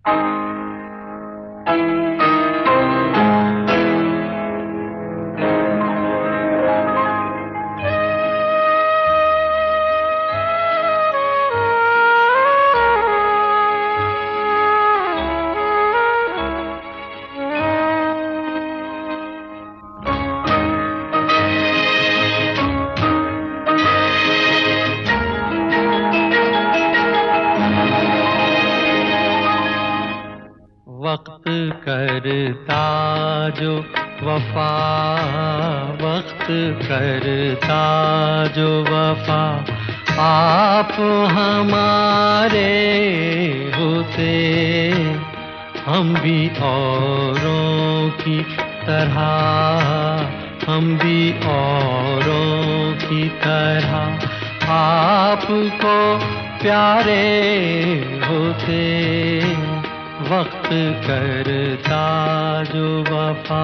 वक्त करता जो वफा, वक्त करता जो वफा, आप हमारे होते हम भी औरों की तरह, हम भी औरों की तरह आपको प्यारे होते। वक्त करता जो वफा।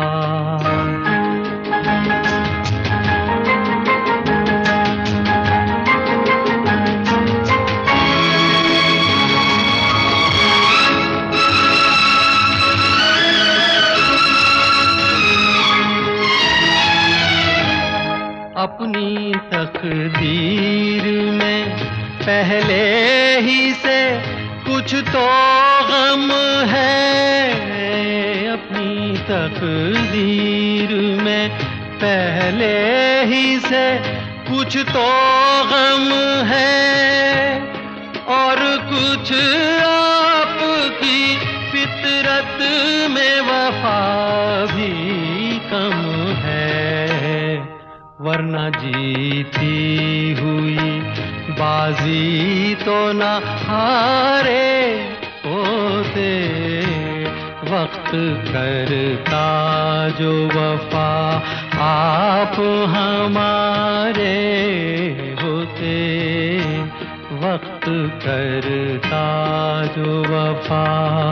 अपनी तकदीर में पहले ही से कुछ तो गम है, अपनी तकदीर में पहले ही से कुछ तो गम है, और कुछ आपकी फितरत में वफा भी कम है। वरना जीती हुई बाजी तो न हारे होते। वक्त करता जो वफा, आप हमारे होते। वक्त करता जो वफा।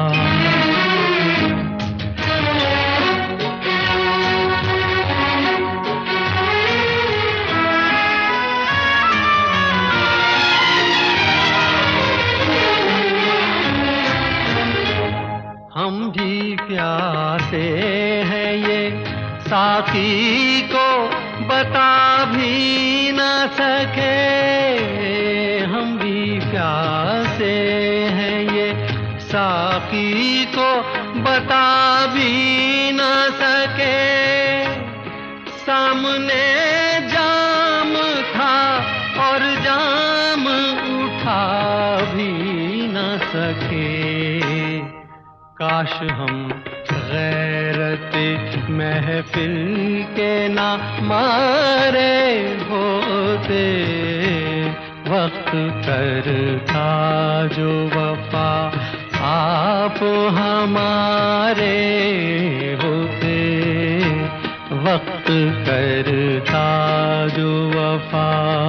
हम भी प्यासे हैं ये साकी को बता भी न सके, हम भी प्यासे हैं ये साकी को बता भी न सके। सामने जाम था और जाम उठा भी न सके। काश हम गैरत महफिल के ना मारे होते। वक्त करता जो वफा, आप हमारे होते। वक्त करता जो वफा।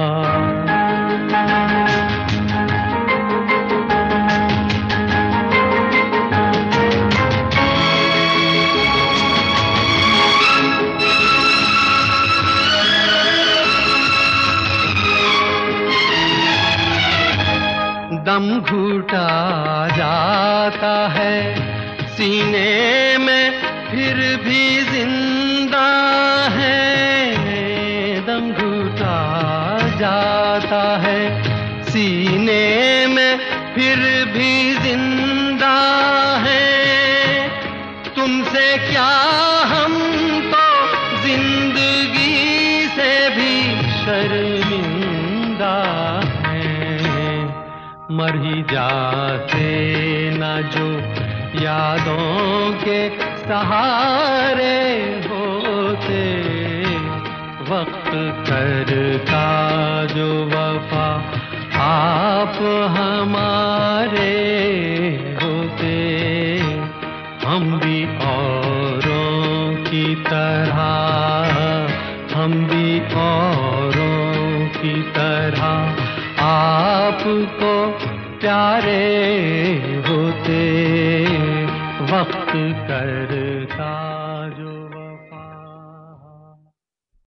दम घुटा जाता है सीने में फिर भी जिंदा है। दम घुटा जाता है सीने में फिर भी जिंदा है। तुमसे क्या हम तो जिंदगी से भी शर्मिंदा मर ही जाते न जो यादों के सहारे होते। वक्त करता जो वफा, आप हमारे होते। हम भी औरों की तरह, हम भी औरों की तरह आपको प्यारे होते। वक्त करता